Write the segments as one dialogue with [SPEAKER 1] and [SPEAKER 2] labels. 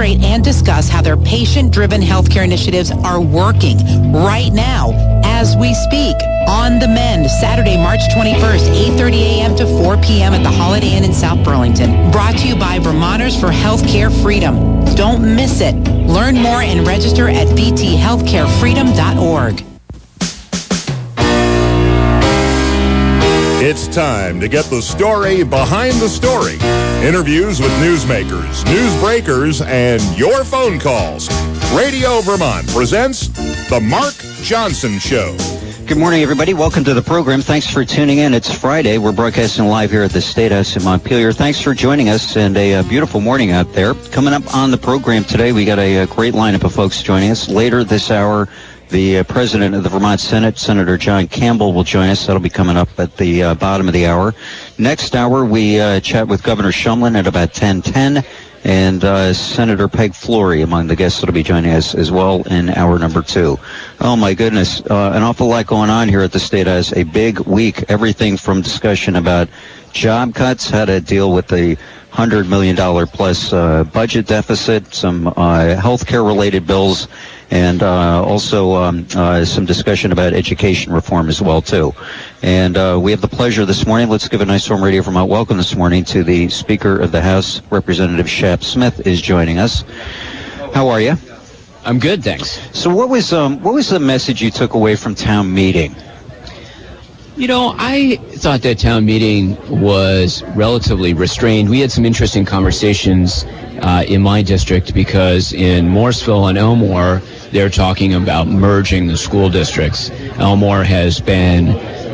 [SPEAKER 1] demonstrate and discuss how their patient-driven healthcare initiatives are working right now as we speak. On the Mend, Saturday, March 21st, 8:30 a.m. to 4 p.m. at the Holiday Inn in South Burlington. Brought to you by Vermonters for Healthcare Freedom. Don't miss it. Learn more and register at vthealthcarefreedom.org.
[SPEAKER 2] It's time to get the story behind the story. Interviews with newsmakers, news breakers, and your phone calls. Radio Vermont presents The Mark Johnson Show.
[SPEAKER 3] Good morning, everybody. Welcome to the program. Thanks for tuning in. It's Friday. We're broadcasting live here at the State House in Montpelier. Thanks for joining us, and a beautiful morning out there. Coming up on the program today, we got a great lineup of folks joining us. Later this hour, the president of the Vermont Senate, Senator John Campbell, will join us. That'll be coming up at the bottom of the hour. Next hour, we chat with Governor Shumlin at about 10:10. And Senator Peg Flory among the guests that will be joining us as well in hour number 2. Oh, my goodness. An awful lot going on here at the State House. A big week. Everything from discussion about job cuts, how to deal with the $100 million plus budget deficit, some healthcare-related bills, and also some discussion about education reform as well, too. And we have the pleasure this morning. Let's give a nice warm Radio Vermont welcome this morning to the Speaker of the House, Representative Shap Smith is joining us. How are you?
[SPEAKER 4] I'm good, thanks.
[SPEAKER 3] So what was the message you took away from town meeting?
[SPEAKER 4] You know, I thought that town meeting was relatively restrained. We had some interesting conversations in my district because in Morrisville and Elmore, they're talking about merging the school districts. Elmore has been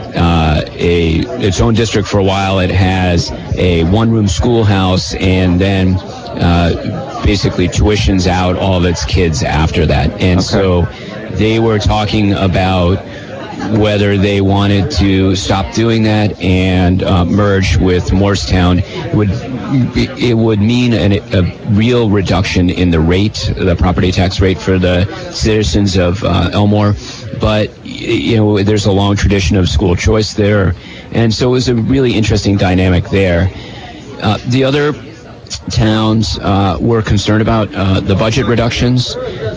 [SPEAKER 4] its own district for a while. It has a one-room schoolhouse and then basically tuitions out all of its kids after that. And so they were talking about whether they wanted to stop doing that and merge with Morristown. It would mean a real reduction in the rate, the property tax rate for the citizens of Elmore. But, you know, there's a long tradition of school choice there. And so it was a really interesting dynamic there. The other towns were concerned about the budget reductions,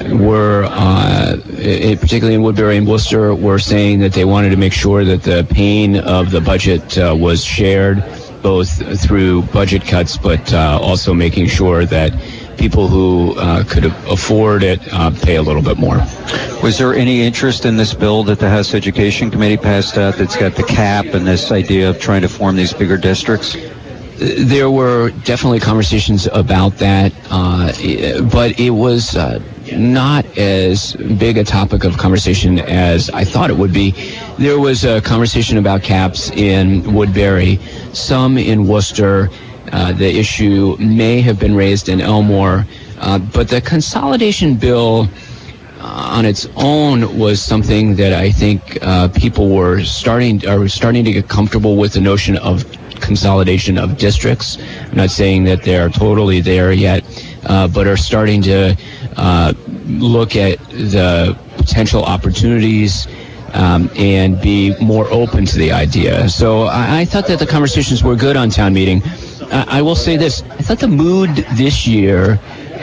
[SPEAKER 4] particularly in Woodbury and Worcester, were saying that they wanted to make sure that the pain of the budget was shared, both through budget cuts, but also making sure that people who could afford it pay a little bit more.
[SPEAKER 3] Was there any interest in this bill that the House Education Committee passed out that's got the cap and this idea of trying to form these bigger districts?
[SPEAKER 4] There were definitely conversations about that, but it was not as big a topic of conversation as I thought it would be. There was a conversation about caps in Woodbury, some in Worcester. The issue may have been raised in Elmore, but the consolidation bill on its own was something that I think people were starting to get comfortable with the notion of consolidation of districts. I'm not saying that they're totally there yet, but are starting to look at the potential opportunities and be more open to the idea. So I thought that the conversations were good on town meeting. I will say this. I thought the mood this year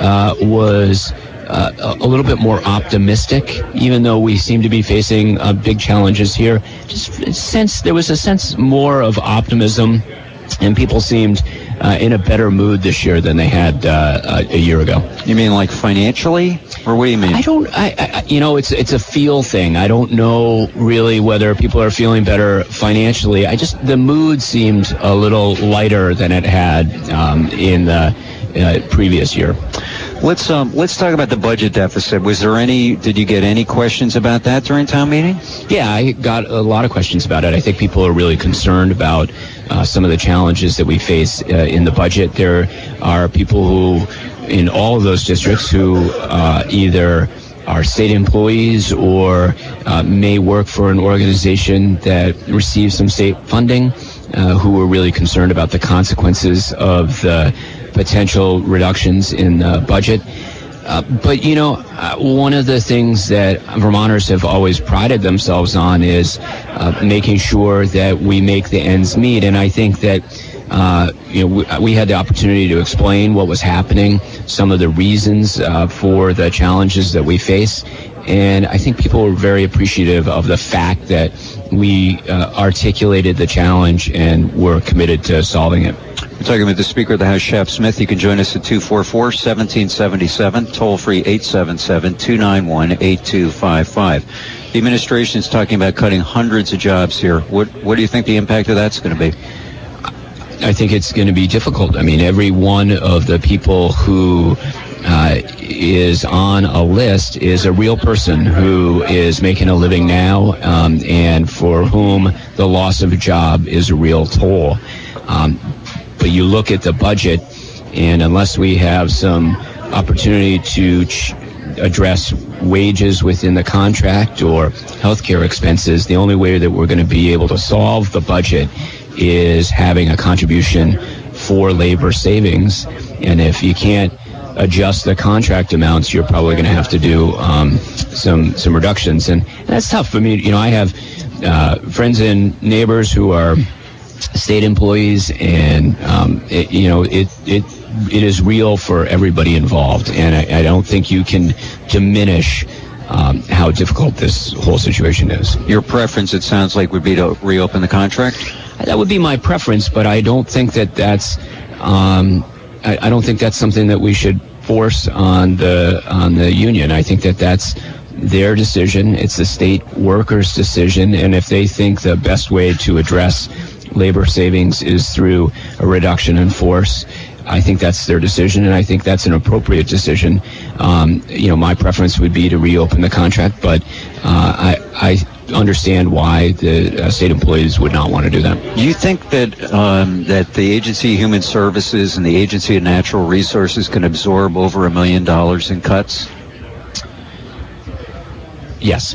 [SPEAKER 4] was a little bit more optimistic, even though we seem to be facing big challenges here. There was a sense more of optimism, and people seemed in a better mood this year than they had a year ago.
[SPEAKER 3] You mean like financially, or what do you mean?
[SPEAKER 4] It's a feel thing. I don't know really whether people are feeling better financially. The mood seemed a little lighter than it had in the previous year.
[SPEAKER 3] Let's talk about the budget deficit. Did you get any questions about that during town meeting?
[SPEAKER 4] Yeah, I got a lot of questions about it. I think people are really concerned about some of the challenges that we face in the budget. There are people who, in all of those districts, who either are state employees or may work for an organization that receives some state funding, who are really concerned about the consequences of the potential reductions in the budget. But, one of the things that Vermonters have always prided themselves on is making sure that we make the ends meet. And I think that we had the opportunity to explain what was happening, some of the reasons for the challenges that we face. And I think people were very appreciative of the fact that we articulated the challenge and were committed to solving it.
[SPEAKER 3] We're talking with the Speaker of the House, Shep Smith. You can join us at 244-1777, toll-free 877-291-8255. The administration is talking about cutting hundreds of jobs here. What do you think the impact of that's going to be?
[SPEAKER 4] I think it's going to be difficult. I mean, every one of the people who is on a list is a real person who is making a living now, and for whom the loss of a job is a real toll. But you look at the budget, and unless we have some opportunity to address wages within the contract or healthcare expenses, the only way that we're going to be able to solve the budget is having a contribution for labor savings. And if you can't adjust the contract amounts, you're probably going to have to do some reductions, and that's tough. I mean, I have friends and neighbors who are state employees, and it is real for everybody involved, and I don't think you can diminish how difficult this whole situation is.
[SPEAKER 3] Your preference, it sounds like, would be to reopen the contract?
[SPEAKER 4] That would be my preference, but I don't think that's I don't think that's something that we should force on the union. I think that's their decision. It's the state workers' decision, and if they think the best way to address labor savings is through a reduction in force, I think that's their decision, and I think that's an appropriate decision. My preference would be to reopen the contract, but I understand why the state employees would not want to do that.
[SPEAKER 3] Do you think that that the Agency of Human Services and the Agency of Natural Resources can absorb over $1 million in cuts?
[SPEAKER 4] Yes.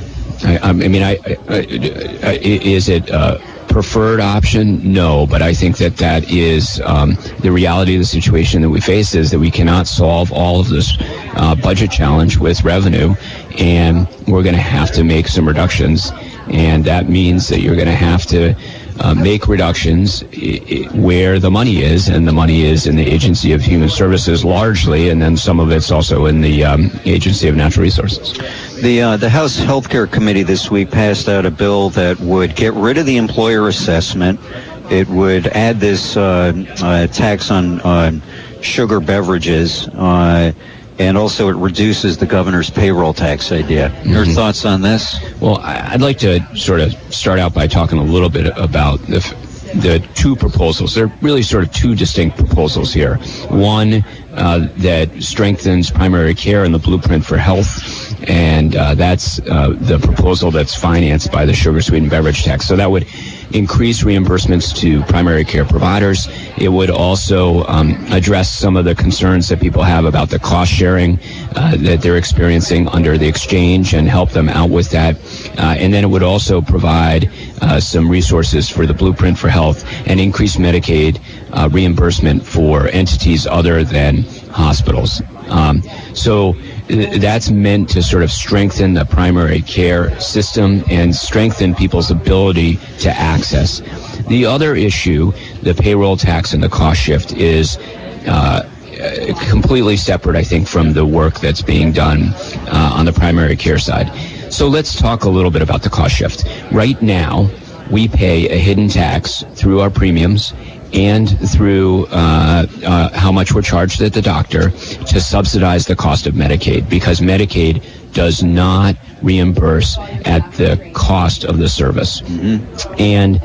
[SPEAKER 4] Is it a preferred option? No, but I think that is the reality of the situation that we face, is that we cannot solve all of this budget challenge with revenue, and we're going to have to make some reductions, and that means that you're going to have to make reductions where the money is, and the money is in the Agency of Human Services largely, and then some of it's also in the Agency of Natural Resources.
[SPEAKER 3] The House Health Care Committee this week passed out a bill that would get rid of the employer assessment. It would add this tax on sugar beverages, and also it reduces the governor's payroll tax idea. Your thoughts on this?
[SPEAKER 4] Well, I'd like to sort of start out by talking a little bit about the two proposals. They're really sort of two distinct proposals here. One that strengthens primary care and the Blueprint for Health, and that's the proposal that's financed by the sugar-sweetened beverage tax. So that would increase reimbursements to primary care providers. It would also address some of the concerns that people have about the cost sharing that they're experiencing under the exchange, and help them out with that. And then it would also provide some resources for the Blueprint for Health and increase Medicaid reimbursement for entities other than hospitals. So that's meant to sort of strengthen the primary care system and strengthen people's ability to access. The other issue, the payroll tax and the cost shift, is completely separate, I think, from the work that's being done on the primary care side. So let's talk a little bit about the cost shift. Right now, we pay a hidden tax through our premiums and through how much we're charged at the doctor to subsidize the cost of Medicaid, because Medicaid does not reimburse at the cost of the service. And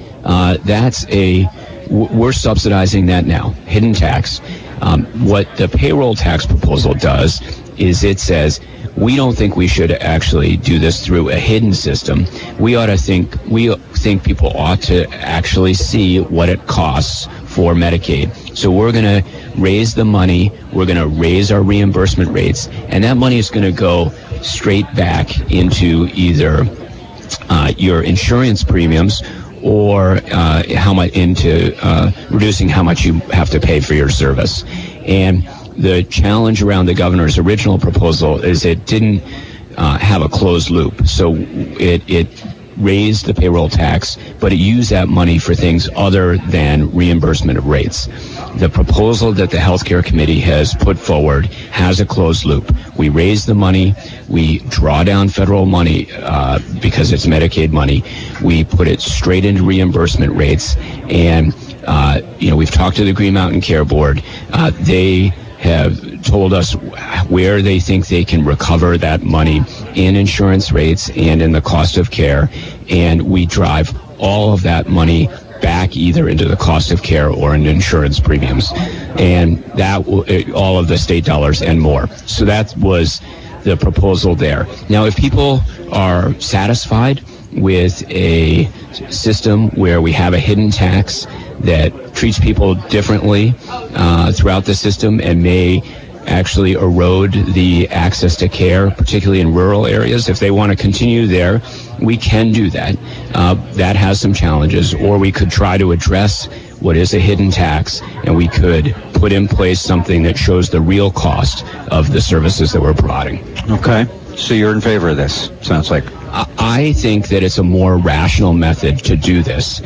[SPEAKER 4] we're subsidizing that now, hidden tax. What the payroll tax proposal does is it says, we don't think we should actually do this through a hidden system. We think people ought to actually see what it costs for Medicaid. So we're going to raise the money, we're going to raise our reimbursement rates, and that money is going to go straight back into either your insurance premiums or into reducing how much you have to pay for your service. And the challenge around the governor's original proposal is it didn't have a closed loop. So it raised the payroll tax, but it used that money for things other than reimbursement of rates. The proposal that the Healthcare Committee has put forward has a closed loop. We raise the money, we draw down federal money because it's Medicaid money, we put it straight into reimbursement rates, and we've talked to the Green Mountain Care Board. They have told us where they think they can recover that money in insurance rates and in the cost of care, and we drive all of that money back either into the cost of care or in insurance premiums, and that all of the state dollars and more. So that was the proposal there. Now, if people are satisfied with a system where we have a hidden tax that treats people differently throughout the system and may actually erode the access to care, particularly in rural areas, if they want to continue there, we can do that. That has some challenges, or we could try to address what is a hidden tax, and we could put in place something that shows the real cost of the services that we're providing.
[SPEAKER 3] Okay. So you're in favor of this, sounds like.
[SPEAKER 4] I think that it's a more rational method to do this.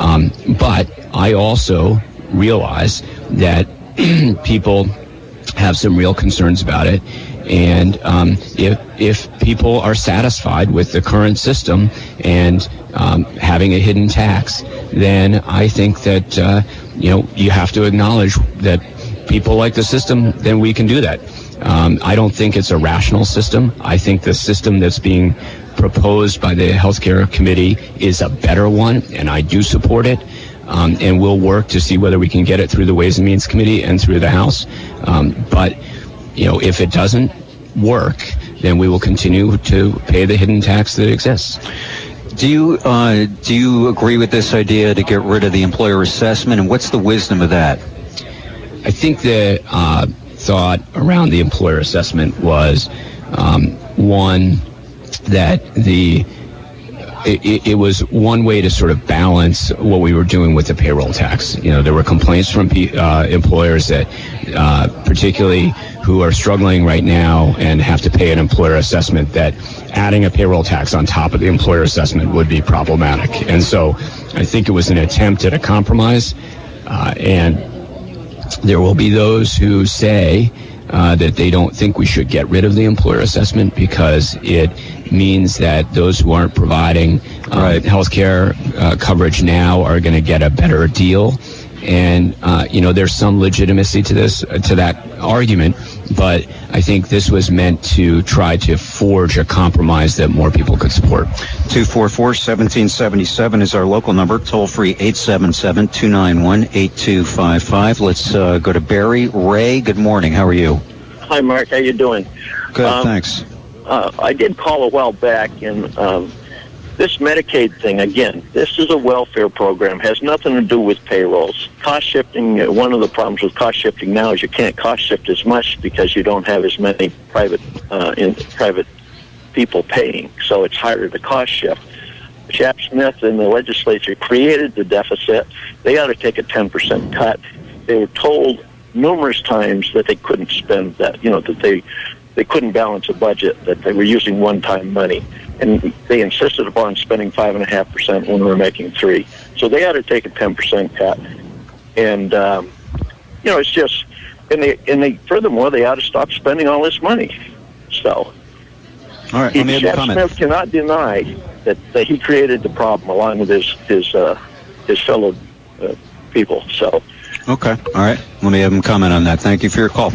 [SPEAKER 4] But I also realize that people have some real concerns about it. And if people are satisfied with the current system and having a hidden tax, then I think that, you have to acknowledge that people like the system, then we can do that. I don't think it's a rational system. I think the system that's being proposed by the Healthcare Committee is a better one, and I do support it. And we'll work to see whether we can get it through the Ways and Means Committee and through the House. But if it doesn't work, then we will continue to pay the hidden tax that exists.
[SPEAKER 3] Do you agree with this idea to get rid of the employer assessment, and what's the wisdom of that?
[SPEAKER 4] I think the thought around the employer assessment was one that it was one way to sort of balance what we were doing with the payroll tax. There were complaints from employers that, particularly who are struggling right now and have to pay an employer assessment, that adding a payroll tax on top of the employer assessment would be problematic. And so I think it was an attempt at a compromise, and there will be those who say that they don't think we should get rid of the employer assessment because it means that those who aren't providing health care coverage now are going to get a better deal. And, there's some legitimacy to that argument, but I think this was meant to try to forge a compromise that more people could support.
[SPEAKER 3] 244-1777 is our local number, toll-free 877-291-8255. Let's go to Barry. Ray, good morning. How are you?
[SPEAKER 5] Hi, Mark. How you doing?
[SPEAKER 3] Good, thanks.
[SPEAKER 5] I did call a while back, and this Medicaid thing, again, this is a welfare program, has nothing to do with payrolls. Cost shifting, one of the problems with cost shifting now is you can't cost shift as much because you don't have as many private people paying, so it's harder to cost shift. Chap Smith and the legislature created the deficit. They ought to take a 10% cut. They were told numerous times that they couldn't spend that, that they couldn't balance a budget, that they were using one-time money. And they insisted upon spending 5.5% when we were making 3%. So they had to take a 10% cut. And, it's just, and they furthermore, they ought to stop spending all this money. So,
[SPEAKER 3] all right, let me have a comment.
[SPEAKER 5] Smith cannot deny that he created the problem along with his fellow people. So.
[SPEAKER 3] Okay, all right. Let me have him comment on that. Thank you for your call.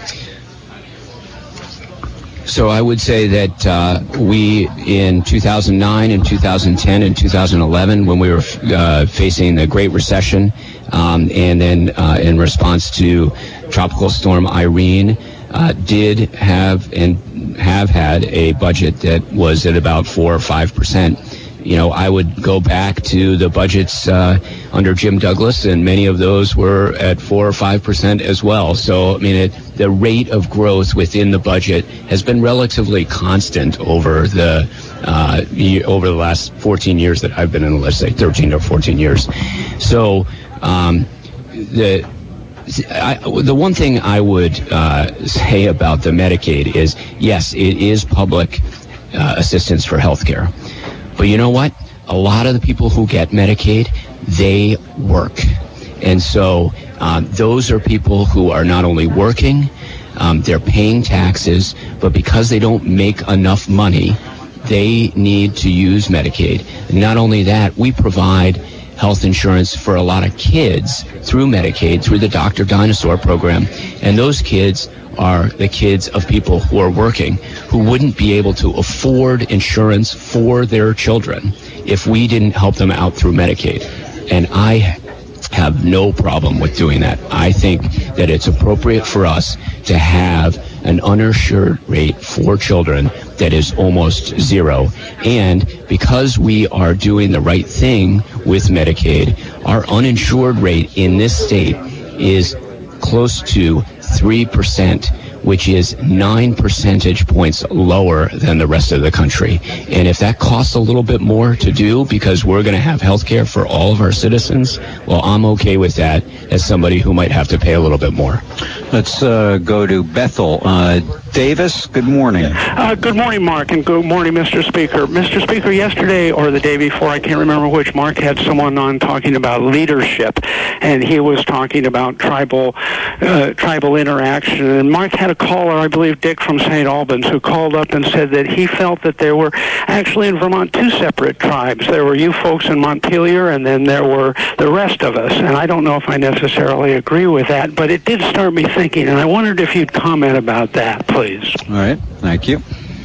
[SPEAKER 4] So I would say that we, in 2009 and 2010 and 2011, when we were facing the Great Recession, and then in response to Tropical Storm Irene, did have and have had a budget that was at about 4 or 5%. I would go back to the budgets under Jim Douglas, and many of those were at 4 or 5% as well. So, the rate of growth within the budget has been relatively constant over the last 14 years that I've been in, let's say 13 or 14 years. So, the one thing I would say about the Medicaid is, yes, it is public assistance for health care. But you know what? A lot of the people who get Medicaid, they work. And so those are people who are not only working, they're paying taxes, but because they don't make enough money, they need to use Medicaid. And not only that, we provide health insurance for a lot of kids through Medicaid, through the Dr. Dinosaur program. And those kids are the kids of people who are working, who wouldn't be able to afford insurance for their children if we didn't help them out through Medicaid. And I have no problem with doing that. I think that it's appropriate for us to have an uninsured rate for children that is almost zero. And because we are doing the right thing with Medicaid, our uninsured rate in this state is close to 3%, which is 9 percentage points lower than the rest of the country. And if that costs a little bit more to do because we're going to have health care for all of our citizens, well, I'm okay with that as somebody who might have to pay a little bit more.
[SPEAKER 3] Let's go to Bethel. Davis, good morning.
[SPEAKER 6] Good morning, Mark, and good morning, Mr. Speaker. Mr. Speaker, yesterday or the day before, I can't remember which, Mark had someone on talking about leadership, and he was talking about tribal interaction. And Mark had a caller, I believe Dick from St. Albans, who called up and said that he felt that there were actually in Vermont two separate tribes. There were you folks in Montpelier, and then there were the rest of us. And I don't know if I necessarily agree with that, but it did start me thinking, and I wondered if you'd comment about that, please.
[SPEAKER 3] All right, thank you.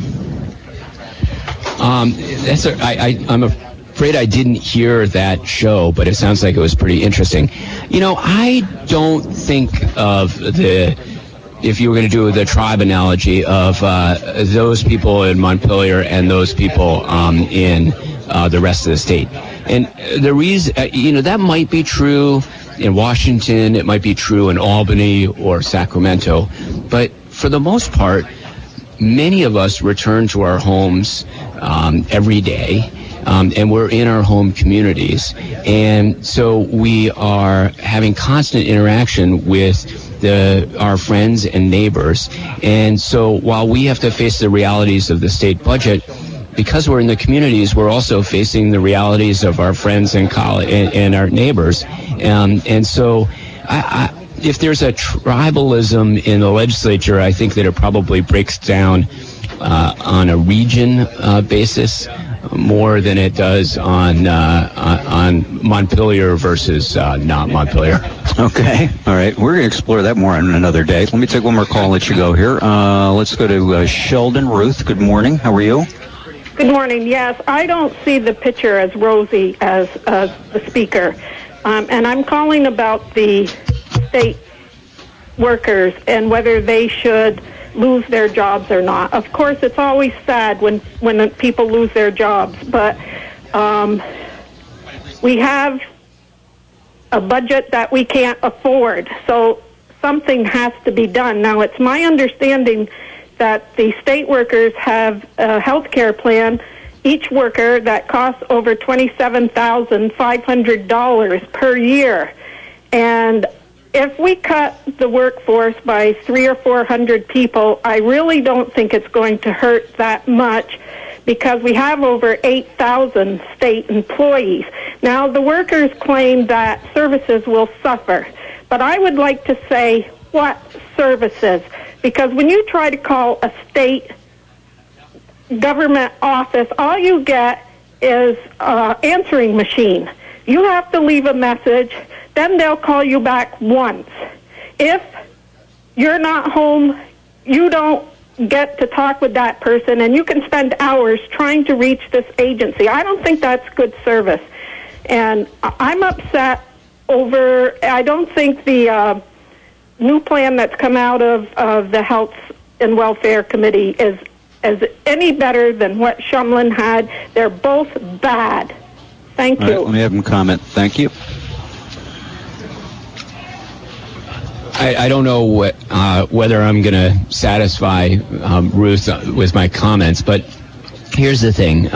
[SPEAKER 4] I'm afraid I didn't hear that show, but it sounds like it was pretty interesting. You know, I don't think of if you were going to do the tribe analogy of those people in Montpelier and those people in the rest of the state. And the reason, that might be true in Washington, it might be true in Albany or Sacramento, but for the most part, many of us return to our homes every day, and we're in our home communities. And so we are having constant interaction with our friends and neighbors. And so while we have to face the realities of the state budget, because we're in the communities, we're also facing the realities of our friends and and our neighbors. And so if there's a tribalism in the legislature, I think that it probably breaks down on a region basis more than it does on Montpelier versus not Montpelier.
[SPEAKER 3] Okay. All right. We're going to explore that more on another day. Let me take one more call and let you go here. Let's go to Sheldon. Ruth, good morning. How are you?
[SPEAKER 7] Good morning. Yes, I don't see the picture as rosy as the speaker. And I'm calling about the state workers and whether they should lose their jobs or not. Of course, it's always sad when people lose their jobs, but we have a budget that we can't afford, so something has to be done. Now, it's my understanding that the state workers have a health care plan, each worker, that costs over $27,500 per year. And if we cut the workforce by 300 or 400 people, I really don't think it's going to hurt that much because we have over 8,000 state employees. Now, the workers claim that services will suffer, but I would like to say, what services? Because when you try to call a state government office, all you get is an answering machine. You have to leave a message, then they'll call you back once. If you're not home, you don't get to talk with that person, and you can spend hours trying to reach this agency. I don't think that's good service. And I'm upset over, I don't think the new plan that's come out of the Health and Welfare Committee is any better than what Shumlin had. They're both bad. Thank you.
[SPEAKER 3] All right, let me have him comment. Thank you.
[SPEAKER 4] I don't know whether I'm going to satisfy Ruth with my comments, but here's the thing.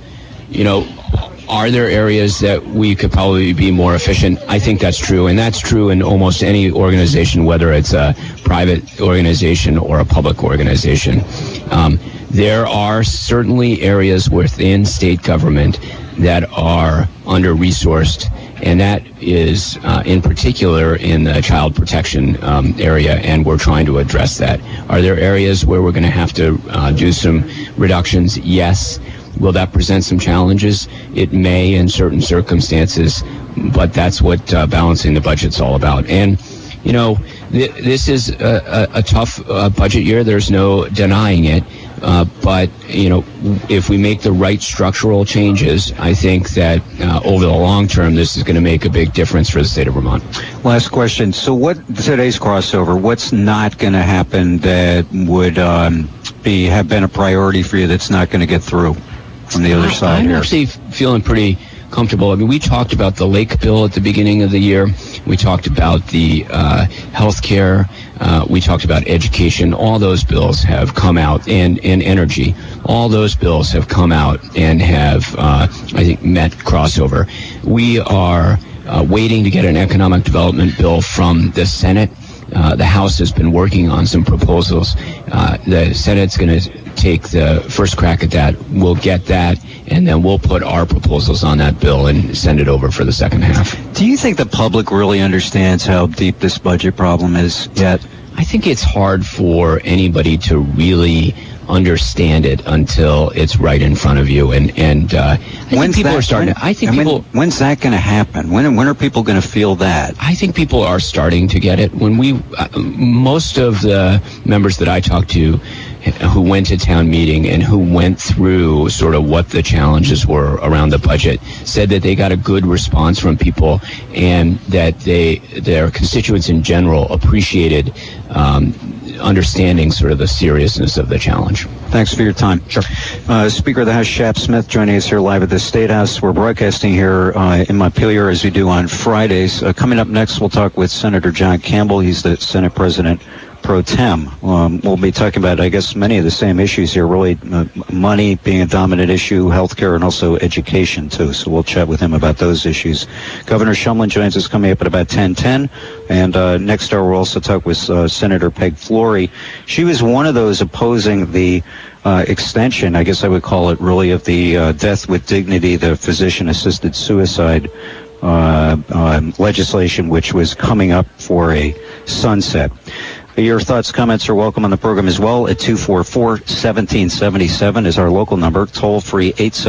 [SPEAKER 4] Are there areas that we could probably be more efficient? I think that's true, and that's true in almost any organization, whether it's a private organization or a public organization. There are certainly areas within state government that are under-resourced, and that is in particular in the child protection area, and we're trying to address that. Are there areas where we're going to have to do some reductions? Yes. Will that present some challenges? It may in certain circumstances, but that's what balancing the budget's all about. And, you know, this is a tough budget year. There's no denying it. But, you know, if we make the right structural changes, I think that over the long term, this is going to make a big difference for the state of Vermont.
[SPEAKER 3] Last question. So what today's crossover, what's not going to happen that would have been a priority for you that's not going to get through from the other side
[SPEAKER 4] I'm
[SPEAKER 3] here?
[SPEAKER 4] actually feeling pretty comfortable. I mean, we talked about the Lake bill at the beginning of the year. We talked about the health care. We talked about education. All those bills have come out, and energy. All those bills have come out and have, I think, met crossover. We are waiting to get an economic development bill from the Senate. The House has been working on some proposals. The Senate's going to take the first crack at that. We'll get that, and then we'll put our proposals on that bill and send it over for the second half.
[SPEAKER 3] Do you think the public really understands how deep this budget problem is yet?
[SPEAKER 4] I think it's hard for anybody to really understand it until it's right in front of you. And I think people are starting.
[SPEAKER 3] When's that going to happen? When are people going to feel that?
[SPEAKER 4] I think people are starting to get it. When most of the members that I talked to who went to town meeting and who went through sort of what the challenges were around the budget said that they got a good response from people, and that their constituents in general appreciated understanding sort of the seriousness of the challenge.
[SPEAKER 3] Thanks for your time.
[SPEAKER 4] Sure.
[SPEAKER 3] Speaker of the House, Shap Smith, joining us here live at the State House. We're broadcasting here in Montpelier as we do on Fridays. Coming up next, we'll talk with Senator John Campbell. He's the Senate President pro tem. We'll be talking about, I guess, many of the same issues here, really money being a dominant issue, healthcare, and also education, too. So we'll chat with him about those issues. Governor Shumlin joins us coming up at about 10:10. And next hour, we'll also talk with Senator Peg Flory. She was one of those opposing the extension, I guess I would call it, really, of the Death with Dignity, the physician-assisted suicide legislation, which was coming up for a sunset. Your thoughts, comments are welcome on the program as well at 244-1777 is our local number. Toll-free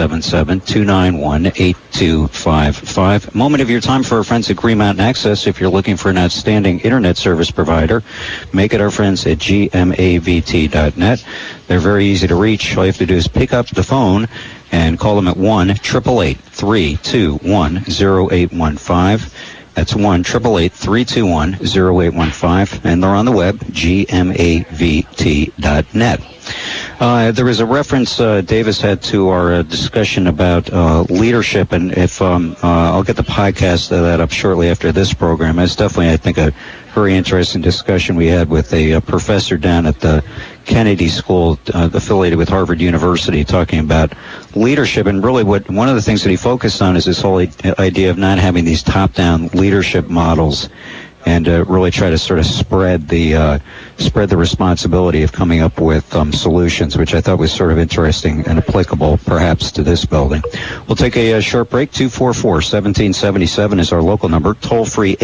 [SPEAKER 3] 877-291-8255. Moment of your time for our friends at Green Mountain Access. If you're looking for an outstanding internet service provider, make it our friends at gmavt.net. They're very easy to reach. All you have to do is pick up the phone and call them at 1-888-321-0815. That's 1-888-321-0815, and they're on the web, gmavt.net. There was a reference Davis had to our discussion about leadership, and if I'll get the podcast of that up shortly after this program. It's definitely, I think, a very interesting discussion we had with a professor down at the Kennedy School affiliated with Harvard University, talking about leadership. And really one of the things that he focused on is this whole idea of not having these top-down leadership models, and really try to sort of spread the responsibility of coming up with solutions, which I thought was sort of interesting and applicable perhaps to this building. We'll take a short break. 244-1777 is our local number. Toll-free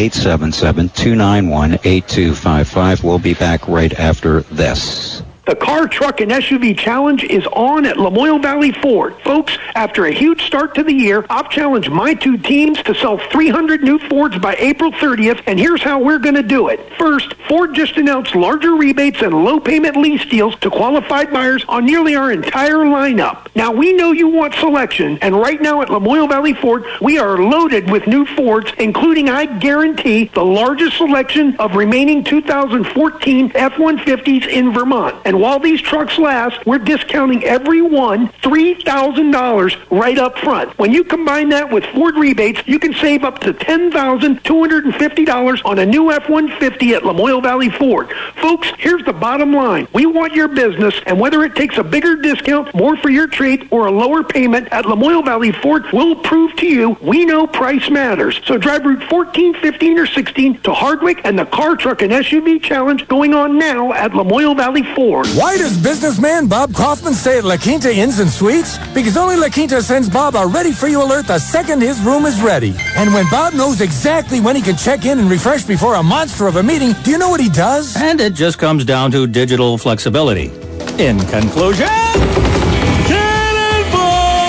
[SPEAKER 3] 877-291-8255. We'll be back right after this.
[SPEAKER 6] The Car, Truck, and SUV Challenge is on at Lamoille Valley Ford. Folks, after a huge start to the year, I've challenged my two teams to sell 300 new Fords by April 30th, and here's how we're going to do it. First, Ford just announced larger rebates and low-payment lease deals to qualified buyers on nearly our entire lineup. Now, we know you want selection, and right now at Lamoille Valley Ford, we are loaded with new Fords, including, I guarantee, the largest selection of remaining 2014 F-150s in Vermont. And while these trucks last, we're discounting every one $3,000 right up front. When you combine that with Ford rebates, you can save up to $10,250 on a new F-150 at Lamoille Valley Ford. Folks, here's the bottom line. We want your business, and whether it takes a bigger discount, more for your trade, or a lower payment, at Lamoille Valley Ford, we'll prove to you we know price matters. So drive Route 14, 15, or 16 to Hardwick, and the Car, Truck, and SUV Challenge going on now at Lamoille Valley Ford.
[SPEAKER 8] important.
[SPEAKER 9] Why does businessman Bob Kaufman stay at La Quinta Inns and Suites? Because only La Quinta sends Bob a ready-for-you alert the second his room is ready. And when Bob knows exactly when he can check in and refresh before a monster of a meeting, do you know what he does?
[SPEAKER 10] And it just comes down to digital flexibility. In conclusion, Cannonball!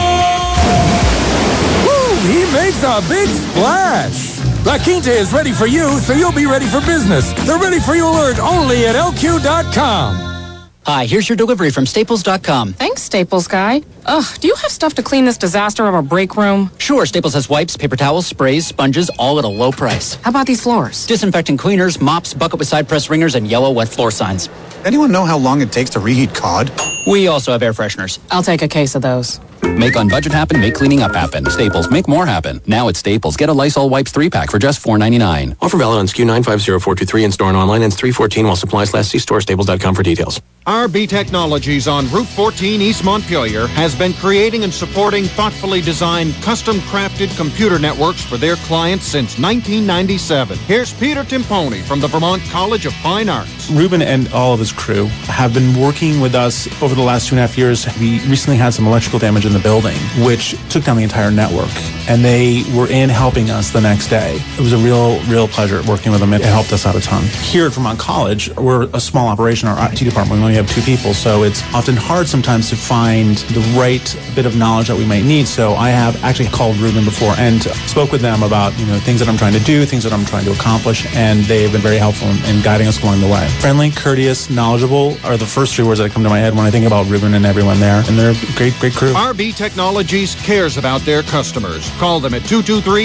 [SPEAKER 9] Woo! He makes a big splash. La Quinta is ready for you, so you'll be ready for business. The Ready For You alert only at LQ.com.
[SPEAKER 11] Hi, here's your delivery from Staples.com.
[SPEAKER 12] Thanks, Staples guy. Do you have stuff to clean this disaster of a break room?
[SPEAKER 11] Sure, Staples has wipes, paper towels, sprays, sponges, all at a low price.
[SPEAKER 12] How about these floors?
[SPEAKER 11] Disinfectant cleaners, mops, bucket with side press ringers, and yellow wet floor signs.
[SPEAKER 13] Anyone know how long it takes to reheat cod?
[SPEAKER 11] We also have air fresheners.
[SPEAKER 12] I'll take a case of those.
[SPEAKER 14] Make on budget happen, make cleaning up happen. Staples, make more happen. Now at Staples, get a Lysol Wipes 3-pack for just $4.99.
[SPEAKER 15] Offer valid on SKU 950423 in store and online, ends 3/14 while supplies last. See store staples.com for details.
[SPEAKER 16] RB Technologies on Route 14 East Montpelier has been creating and supporting thoughtfully designed, custom-crafted computer networks for their clients since 1997. Here's Peter Timpone from the Vermont College of Fine Arts.
[SPEAKER 17] Ruben and all of his crew have been working with us over the last 2.5 years. We recently had some electrical damage in the building, which took down the entire network, and they were in helping us the next day. It was a real pleasure working with them. It helped us out a ton. Here at Vermont College, we're a small operation. Our IT department, we only have 2 people, so it's often hard sometimes to find the right bit of knowledge that we might need. So I have actually called Ruben before and spoke with them about things that I'm trying to do, things that I'm trying to accomplish, and they've been very helpful in guiding us along the way. Friendly, courteous, knowledgeable are the first 3 words that come to my head when I think about Ruben and everyone there, and they're a great crew.
[SPEAKER 16] RB Technologies cares about their customers. Call them at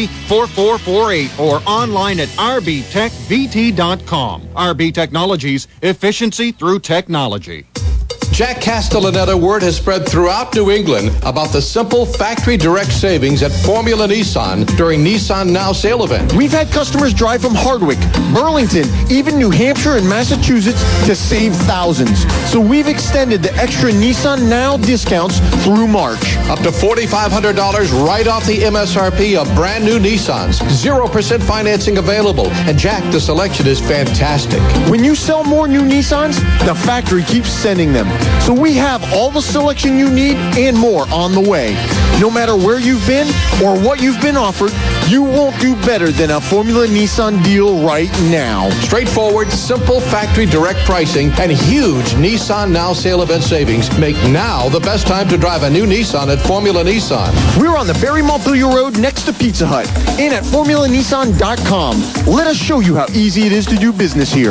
[SPEAKER 16] 223-4448 or online at rbtechvt.com. RB Technologies, efficiency through technology.
[SPEAKER 18] Jack Castellaneta word has spread throughout New England about the simple factory direct savings at Formula Nissan during Nissan Now sale event.
[SPEAKER 19] We've had customers drive from Hardwick, Burlington, even New Hampshire and Massachusetts to save thousands. So we've extended the extra Nissan Now discounts through March.
[SPEAKER 18] Up to $4,500 right off the MSRP of brand new Nissans. 0% financing available. And Jack, the selection is fantastic.
[SPEAKER 19] When you sell more new Nissans, the factory keeps sending them. So we have all the selection you need and more on the way. No matter where you've been or what you've been offered, you won't do better than a Formula Nissan deal right now.
[SPEAKER 18] Straightforward, simple factory direct pricing and huge Nissan Now sale event savings make now the best time to drive a new Nissan at Formula Nissan.
[SPEAKER 19] We're on the Barry Montpelier Road next to Pizza Hut and at formulanissan.com. Let us show you how easy it is to do business here.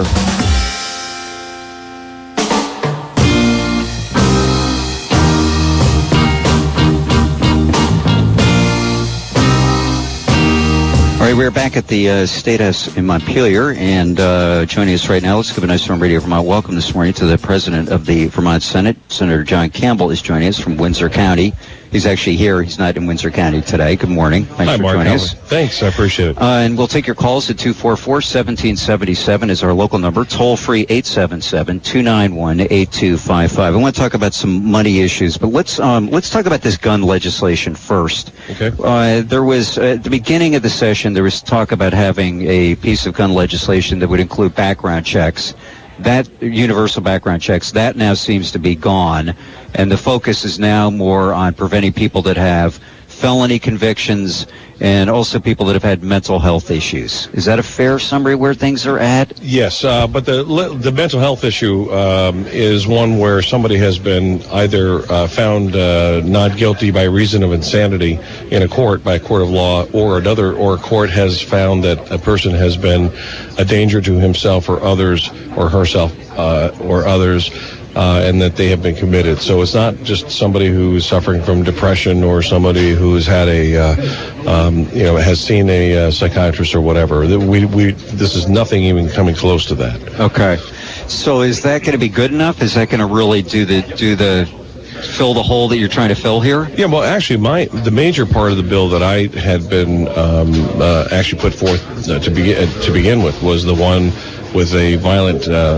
[SPEAKER 3] All right, we're back at the State House in Montpelier, and joining us right now, let's give a nice from Radio Vermont welcome this morning to the President of the Vermont Senate. Senator John Campbell is joining us from Windsor County. He's actually here. He's not in Windsor County today. Good morning. Thanks for joining us.
[SPEAKER 20] Thanks. I appreciate it.
[SPEAKER 3] And we'll take your calls at 244-1777 is our local number. Toll-free 877-291-8255. I want to talk about some money issues, but let's talk about this gun legislation first.
[SPEAKER 20] Okay.
[SPEAKER 3] There was, at the beginning of the session, there was talk about having a piece of gun legislation that would include background checks. That universal background checks, that now seems to be gone, and the focus is now more on preventing people that have felony convictions and also people that have had mental health issues. Is that a fair summary where things are at?
[SPEAKER 20] Yes, but the mental health issue is one where somebody has been either found not guilty by reason of insanity in a court, by a court of law, or a court has found that a person has been a danger to himself or others, or herself or others, and that they have been committed. So it's not just somebody who's suffering from depression or somebody who's had has seen a psychiatrist or whatever. This is nothing even coming close to that.
[SPEAKER 3] Okay. So is that going to be good enough? Is that going to really fill the hole that you're trying to fill here?
[SPEAKER 20] Yeah, well, actually, the major part of the bill that I had been actually put forth to begin with was the one with a violent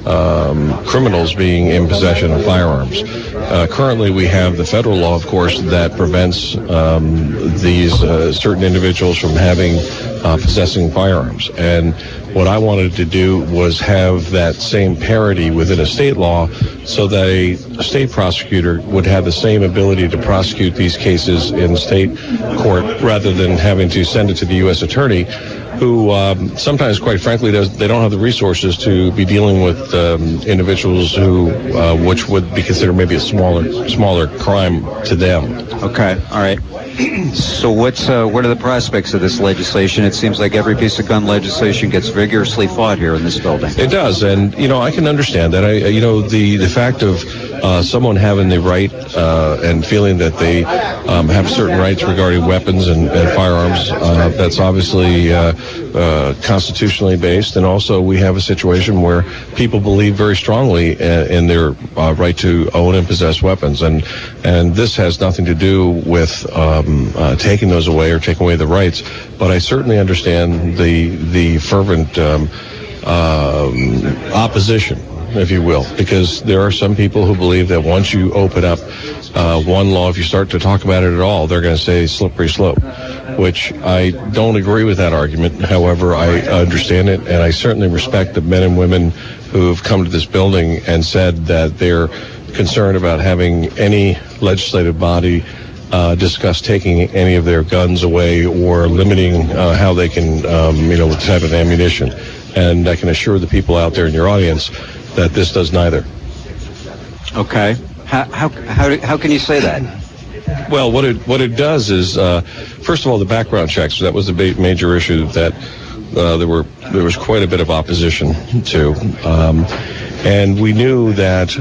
[SPEAKER 20] criminals being in possession of firearms. Currently, we have the federal law, of course, that prevents these certain individuals from possessing firearms. And what I wanted to do was have that same parity within a state law so that a state prosecutor would have the same ability to prosecute these cases in state court rather than having to send it to the U.S. attorney, who sometimes, quite frankly, they don't have the resources to be dealing with individuals which would be considered maybe a smaller crime to them.
[SPEAKER 3] Okay, all right. So what are the prospects of this legislation? It seems like every piece of gun legislation gets vigorously fought here in this building.
[SPEAKER 20] It does, and I can understand that. The fact of someone having the right and feeling that they have certain rights regarding weapons and firearms, that's obviously constitutionally based, and also we have a situation where people believe very strongly in their right to own and possess weapons, and this has nothing to do with taking those away or taking away the rights. But I certainly understand the fervent opposition, if you will, because there are some people who believe that once you open up one law, if you start to talk about it at all, they're going to say slippery slope, which I don't agree with that argument. However, I understand it, and I certainly respect the men and women who have come to this building and said that they're concerned about having any legislative body discuss taking any of their guns away or limiting how they can, with the type of ammunition. And I can assure the people out there in your audience that this does neither.
[SPEAKER 3] Okay. How can you say that?
[SPEAKER 20] Well, what it does is, first of all, the background checks. That was the major issue that there was quite a bit of opposition to, and we knew that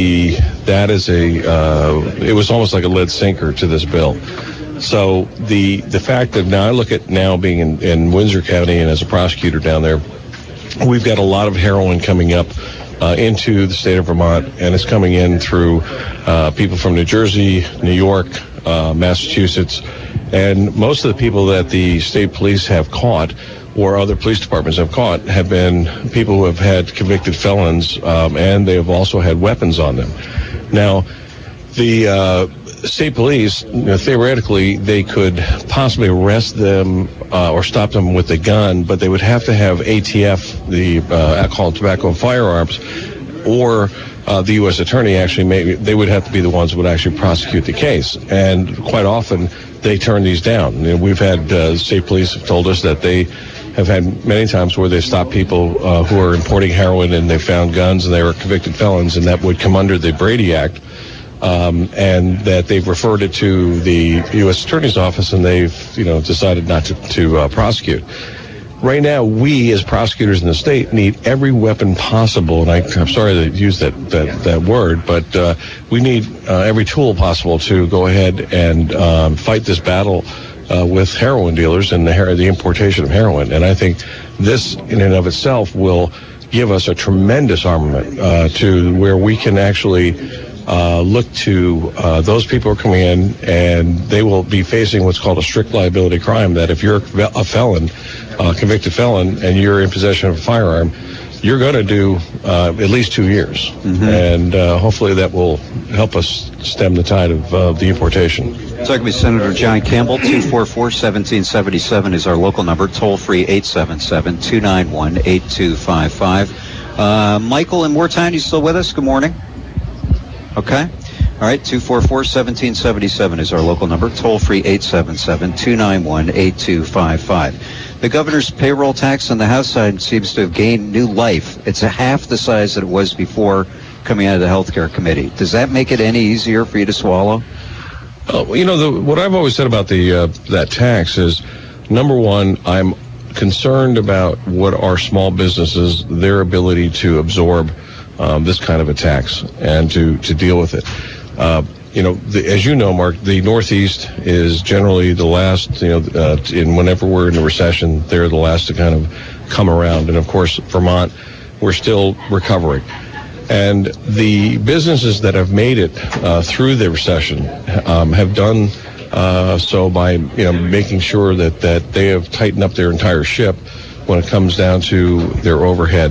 [SPEAKER 20] it was almost like a lead sinker to this bill. So the fact that now I look at now being in Windsor County and as a prosecutor down there, we've got a lot of heroin coming up into the state of Vermont, and it's coming in through people from New Jersey, New York, Massachusetts, and most of the people that the state police have caught or other police departments have caught have been people who have had convicted felons, and they have also had weapons on them. Now, the state police, theoretically, they could possibly arrest them or stop them with a gun, but they would have to have ATF, the alcohol, tobacco, and firearms, or the U.S. attorney they would have to be the ones who would actually prosecute the case. And quite often, they turn these down. We've had state police have told us that they have had many times where they stopped people who are importing heroin and they found guns and they were convicted felons, and that would come under the Brady Act. And that they've referred it to the U.S. Attorney's Office, and they've, decided not to prosecute. Right now, we as prosecutors in the state need every weapon possible, and I'm sorry to use that word, but we need every tool possible to go ahead and fight this battle with heroin dealers and the importation of heroin. And I think this, in and of itself, will give us a tremendous armament to where we can actually look to those people who are coming in, and they will be facing what's called a strict liability crime, that if you're a felon, a convicted felon, and you're in possession of a firearm, you're going to do at least 2 years. Mm-hmm. And hopefully that will help us stem the tide of deportation.
[SPEAKER 3] Talking with Senator John Campbell. 244-1777 is our local number. Toll-free 877-291-8255. Michael in Moortown, you still with us? Good morning. Okay. All right, 244-1777 is our local number. Toll-free 877-291-8255. The governor's payroll tax on the House side seems to have gained new life. It's a half the size that it was before coming out of the Healthcare Committee. Does that make it any easier for you to swallow?
[SPEAKER 20] What I've always said about that tax is, number one, I'm concerned about what our small businesses, their ability to absorb this kind of a tax and to deal with it. As you know, Mark, the Northeast is generally the last, whenever we're in a recession, they're the last to kind of come around. And of course, Vermont, we're still recovering. And the businesses that have made it through the recession have done so by, making sure that they have tightened up their entire ship when it comes down to their overhead.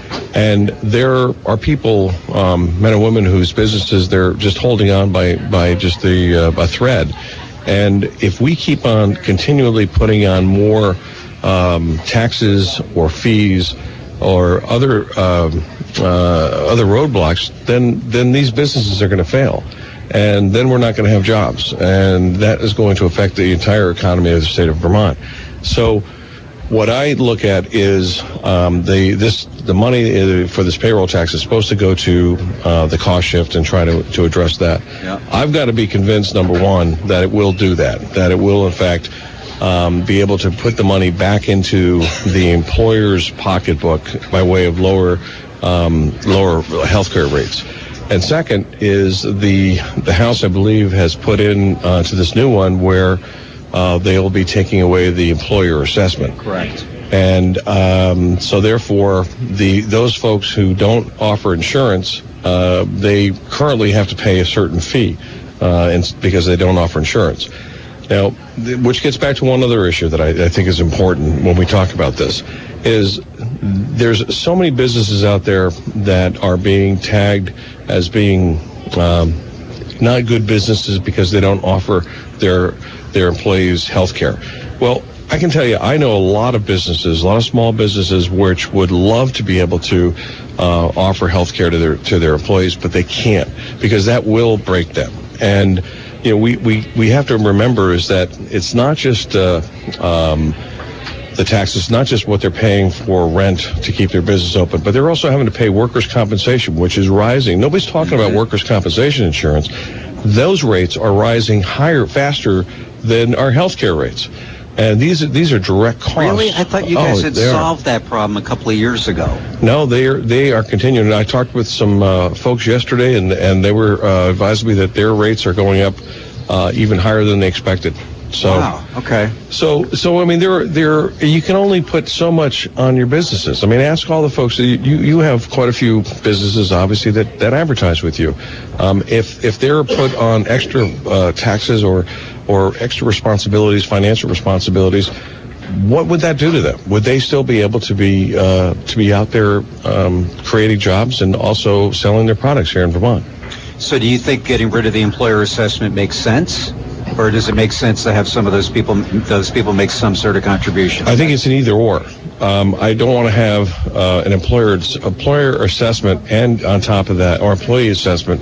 [SPEAKER 20] And there are people, men and women whose businesses, they're just holding on by just a thread. And if we keep on continually putting on more taxes or fees or other roadblocks, then these businesses are going to fail. And then we're not going to have jobs. And that is going to affect the entire economy of the state of Vermont. So what I look at is the money for this payroll tax is supposed to go to the cost shift and try to address that. Yeah. I've got to be convinced, number one, that it will do that it will, in fact, be able to put the money back into the employer's pocketbook by way of lower health care rates. And second is the House, I believe, has put in to this new one where they will be taking away the employer assessment. Correct. And so therefore, those folks who don't offer insurance, they currently have to pay a certain fee because they don't offer insurance. Now, which gets back to one other issue that I think is important when we talk about this, is there's so many businesses out there that are being tagged as being not good businesses because they don't offer their employees health care. Well, I can tell you, I know a lot of businesses, a lot of small businesses, which would love to be able to offer health care to their employees, but they can't because that will break them. And you know, we have to remember is that it's not just the taxes, not just what they're paying for rent to keep their business open, but they're also having to pay workers' compensation, which is rising. Nobody's talking about workers' compensation insurance. Those rates are rising faster than our health care rates. And these are direct costs.
[SPEAKER 3] Really? I thought you guys had solved that problem a couple of years ago.
[SPEAKER 20] No, they are continuing. I talked with some folks yesterday, and they were advising me that their rates are going up even higher than they expected. So,
[SPEAKER 3] wow. Okay.
[SPEAKER 20] So I mean, there you can only put so much on your businesses. I mean, ask all the folks. You have quite a few businesses, obviously, that advertise with you. If they're put on extra taxes or extra responsibilities, financial responsibilities, what would that do to them? Would they still be able to be out there creating jobs and also selling their products here in Vermont?
[SPEAKER 3] So do you think getting rid of the employer assessment makes sense? Or does it make sense to have some of those people make some sort of contribution? I
[SPEAKER 20] think it's an either or. I don't want to have an employer assessment and on top of that, or assessment,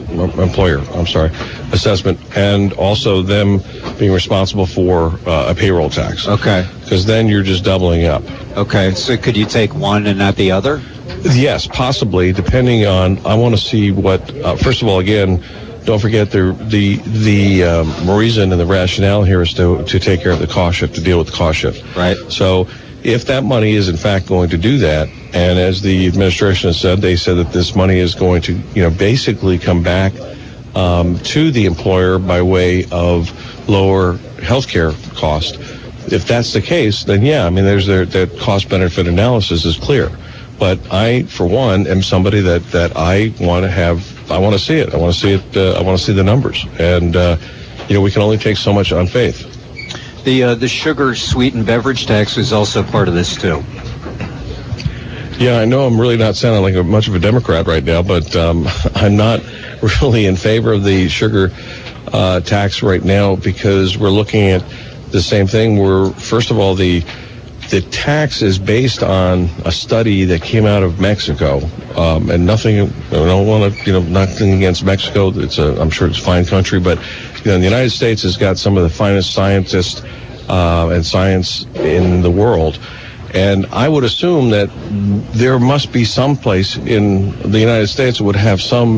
[SPEAKER 20] and also them being responsible for a payroll tax.
[SPEAKER 3] Okay.
[SPEAKER 20] Because then you're just doubling up.
[SPEAKER 3] Okay. So could you take one and not the other?
[SPEAKER 20] Yes, possibly, depending on, I want to see what, first of all, again, don't forget the reason and the rationale here is to take care of the cost shift, to deal with the cost shift.
[SPEAKER 3] Right.
[SPEAKER 20] So if that money is in fact going to do that, and as the administration has said, they said that this money is going to, basically come back to the employer by way of lower health care cost. If that's the case, then yeah, I mean, there's the cost-benefit analysis is clear. But I, for one, am somebody that I want to have. I want to see it. I want to see it. I want to see the numbers. And we can only take so much on faith.
[SPEAKER 3] The sugar sweetened beverage tax is also part of this too.
[SPEAKER 20] Yeah, I know I'm really not sounding like much of a Democrat right now, but I'm not really in favor of the sugar tax right now because we're looking at the same thing. First of all, the tax is based on a study that came out of Mexico, and nothing. I don't want to, nothing against Mexico. I'm sure it's a fine country, but the United States has got some of the finest scientists and science in the world, and I would assume that there must be some place in the United States that would have some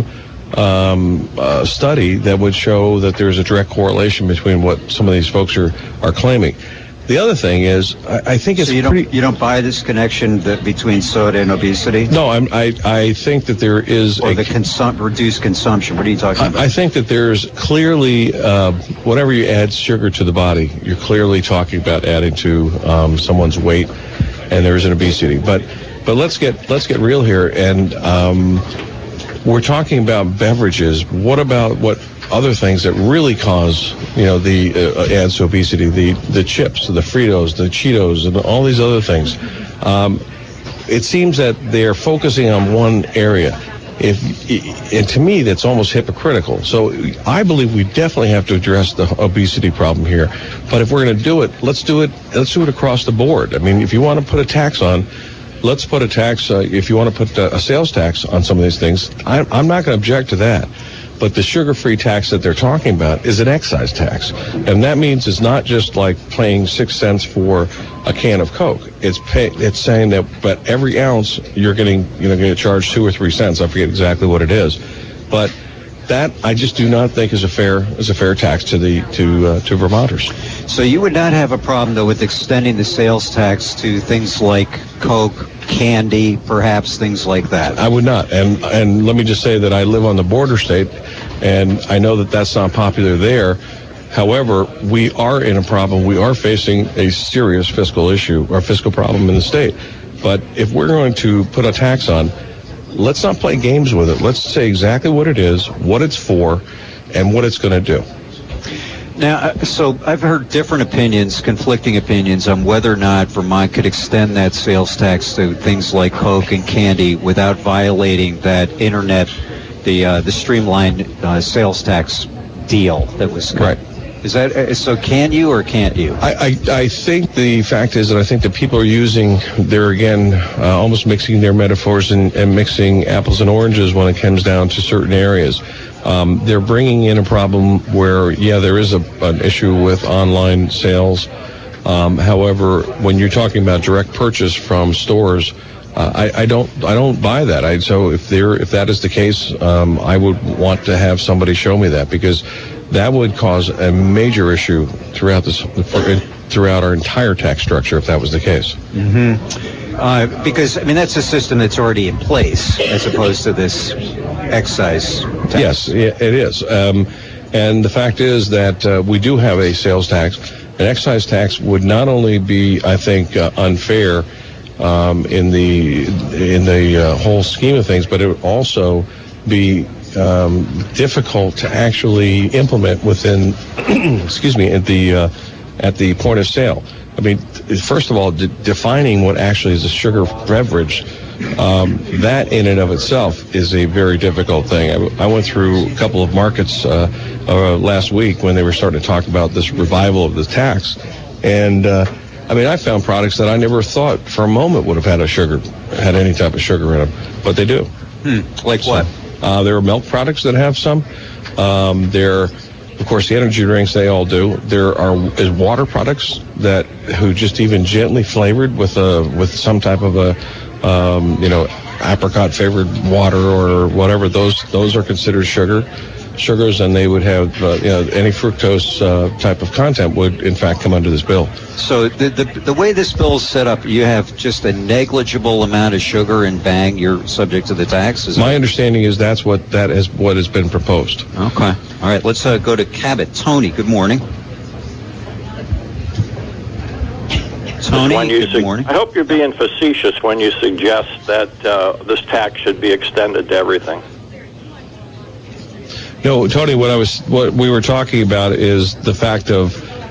[SPEAKER 20] study that would show that there's a direct correlation between what some of these folks are claiming. The other thing is, I think it's
[SPEAKER 3] so you don't buy this connection between soda and obesity?
[SPEAKER 20] No, I think that there is
[SPEAKER 3] reduced consumption. What are you talking about?
[SPEAKER 20] I think that there's clearly whenever you add sugar to the body, you're clearly talking about adding to someone's weight, and there is an obesity. But let's get real here, and we're talking about beverages. What about what other things that really cause, the adds to obesity, the chips, the Fritos, the Cheetos, and all these other things. it seems that they're focusing on one area. And to me, that's almost hypocritical. So I believe we definitely have to address the obesity problem here. But if we're going to do it, let's do it across the board. I mean, if you want to put a tax on, let's put a tax. If you want to put a sales tax on some of these things, I'm not going to object to that. But the sugar-free tax that they're talking about is an excise tax. And that means it's not just like paying 6 cents for a can of Coke. It's saying that, but every ounce you're going to get charged 2 or 3 cents. I forget exactly what it is. But that I just do not think is a fair tax to Vermonters.
[SPEAKER 3] So you would not have a problem, though, with extending the sales tax to things like Coke, candy, perhaps things like that?
[SPEAKER 20] I would not. And let me just say that I live on the border state, and I know that that's not popular there. However, we are in a problem. We are facing a serious fiscal issue or fiscal problem in the state. But if we're going to put a tax on, let's not play games with it. Let's say exactly what it is, what it's for, and what it's going to do.
[SPEAKER 3] Now, so I've heard different opinions, conflicting opinions on whether or not Vermont could extend that sales tax to things like Coke and candy without violating that internet, the streamlined sales tax deal that was cut. Right. Is that so? Can you or can't you?
[SPEAKER 20] I think the fact is that I think that people are using, they're again almost mixing their metaphors and mixing apples and oranges when it comes down to certain areas. They're bringing in a problem where, there is an issue with online sales. However, when you're talking about direct purchase from stores, I don't buy that. So if that is the case, I would want to have somebody show me that, because that would cause a major issue throughout our entire tax structure if that was the case.
[SPEAKER 3] Mm-hmm. Because, I mean, that's a system that's already in place as opposed to this excise tax.
[SPEAKER 20] Yes, it is. And the fact is that we do have a sales tax. An excise tax would not only be, I think, unfair in the whole scheme of things, but it would also be difficult to actually implement within, at the point of sale. I mean, first of all, defining what actually is a sugar beverage, that in and of itself is a very difficult thing. I went through a couple of markets last week when they were starting to talk about this revival of the tax, and I found products that I never thought for a moment would have had any type of sugar in them, but they do.
[SPEAKER 3] Like what?
[SPEAKER 20] There are milk products that have some. Of course, the energy drinks, they all do. There is water products who just even gently flavored with some type of apricot flavored water or whatever. Those are considered sugars, and they would have any fructose type of content would in fact come under this bill.
[SPEAKER 3] So the way this bill is set up, you have just a negligible amount of sugar, and bang, you're subject to the tax.
[SPEAKER 20] My understanding is that's what has been proposed.
[SPEAKER 3] Okay, all right. Let's go to Cabot. Tony, good morning. Tony, good morning.
[SPEAKER 8] I hope you're being facetious when you suggest that this tax should be extended to everything.
[SPEAKER 20] No, Tony, what we were talking about is the fact of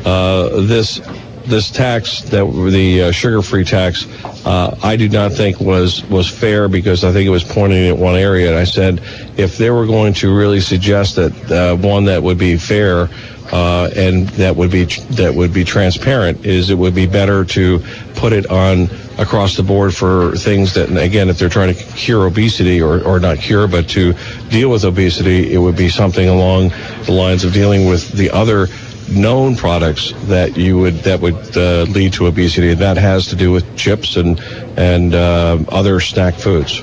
[SPEAKER 20] this tax, that the sugar-free tax, I do not think was fair, because I think it was pointing at one area. And I said, if they were going to really suggest that one that would be fair and that would be transparent, it would be better to put it on across the board for things that, again, if they're trying to cure obesity or not cure, but to deal with obesity, it would be something along the lines of dealing with the other known products that would lead to obesity. That has to do with chips and other snack foods.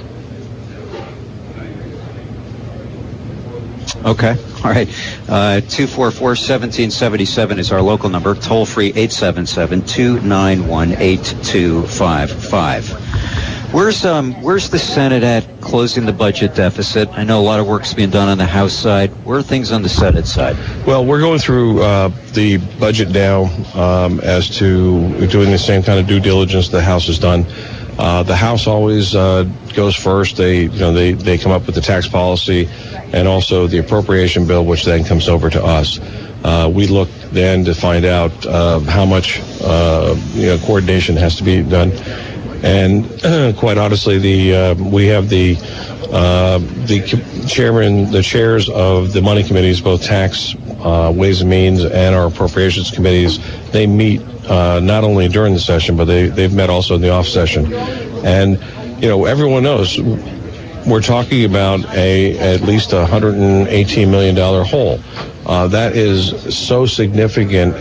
[SPEAKER 3] Okay. All right. 244-1777 is our local number. Toll free 877-291-8255. Where's the Senate at closing the budget deficit? I know a lot of work's being done on the House side. Where are things on the Senate side?
[SPEAKER 20] Well, we're going through the budget now as to doing the same kind of due diligence the House has done. The House always goes first. They come up with the tax policy and also the appropriation bill, which then comes over to us. We look then to find out how much coordination has to be done. And quite honestly, we have the chairs of the money committees, both tax, ways and means, and our appropriations committees. They meet not only during the session, but they've met also in the off session. And everyone knows we're talking about at least $118 million hole. That is so significant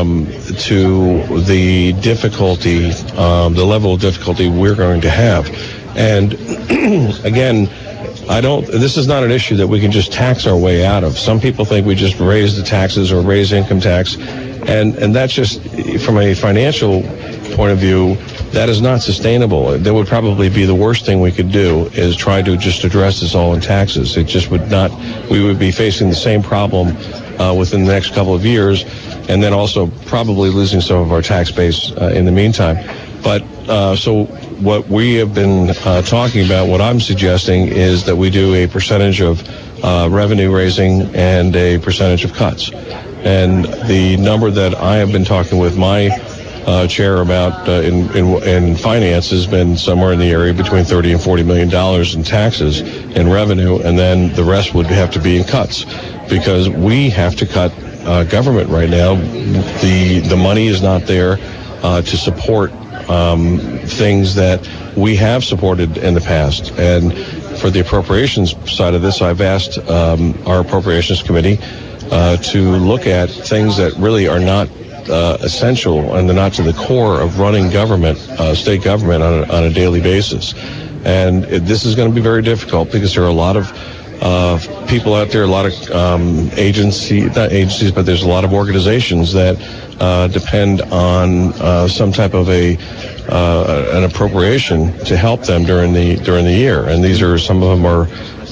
[SPEAKER 20] to the difficulty, the level of difficulty we're going to have. And again, this is not an issue that we can just tax our way out of. Some people think we just raise the taxes or raise income tax, and that's just, from a financial point of view, that is not sustainable. That would probably be the worst thing we could do, is try to just address this all in taxes. It just would not, we would be facing the same problem within the next couple of years, and then also probably losing some of our tax base in the meantime. But so what we have been talking about, what I'm suggesting, is that we do a percentage of revenue raising and a percentage of cuts. And the number that I have been talking with my chair about in finance has been somewhere in the area between $30 and $40 million in taxes in revenue, and then the rest would have to be in cuts, because we have to cut government right now. The money is not there to support things that we have supported in the past. And for the appropriations side of this, I've asked our appropriations committee to look at things that really are not essential and they're not to the core of running government, state government on a daily basis. And this is going to be very difficult, because there are a lot of people out there, a lot of not agencies, but there's a lot of organizations that depend on some type of an appropriation to help them during the year. And these are, some of them are